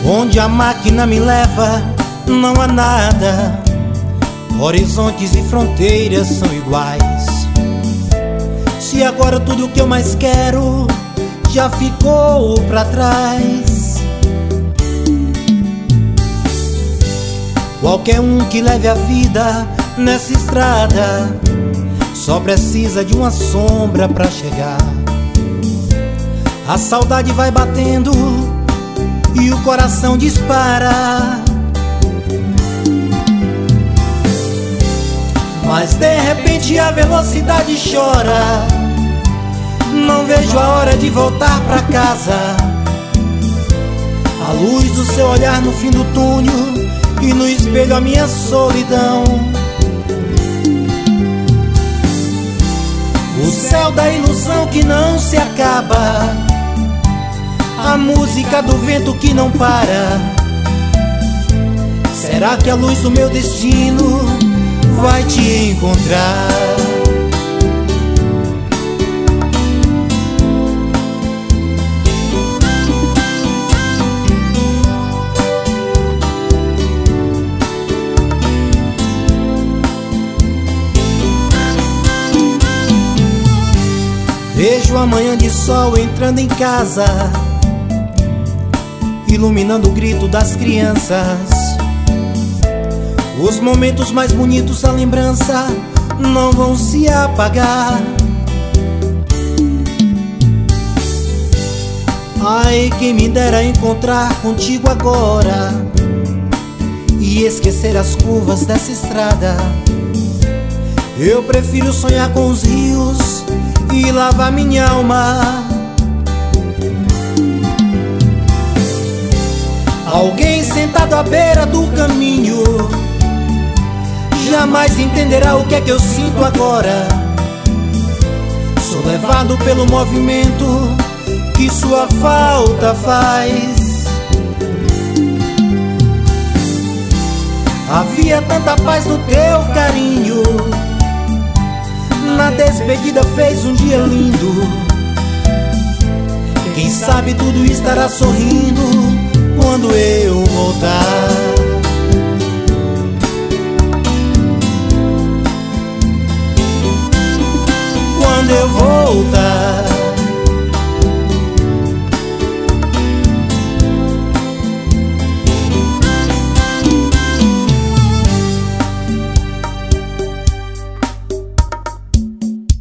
Onde a máquina me leva, não há nada. Horizontes e fronteiras são iguais. Se agora tudo o que eu mais quero já ficou pra trás. Qualquer um que leve a vida nessa estrada só precisa de uma sombra pra chegar. A saudade vai batendo e o coração dispara. Mas de repente a velocidade chora. Não vejo a hora de voltar pra casa. A luz do seu olhar no fim do túnel e no espelho a minha solidão. O céu da ilusão que não se acaba, a música do vento que não para. Será que a luz do meu destino vai te encontrar? Vejo a manhã de sol entrando em casa, iluminando o grito das crianças. Os momentos mais bonitos da lembrança não vão se apagar. Ai, quem me dera encontrar contigo agora e esquecer as curvas dessa estrada. Eu prefiro sonhar com os rios e lavar minha alma. Alguém sentado à beira do caminho jamais entenderá o que é que eu sinto agora. Sou levado pelo movimento que sua falta faz. Havia tanta paz no teu carinho, na despedida fez um dia lindo. Quem sabe tudo estará sorrindo quando eu voltar. Quando eu voltar.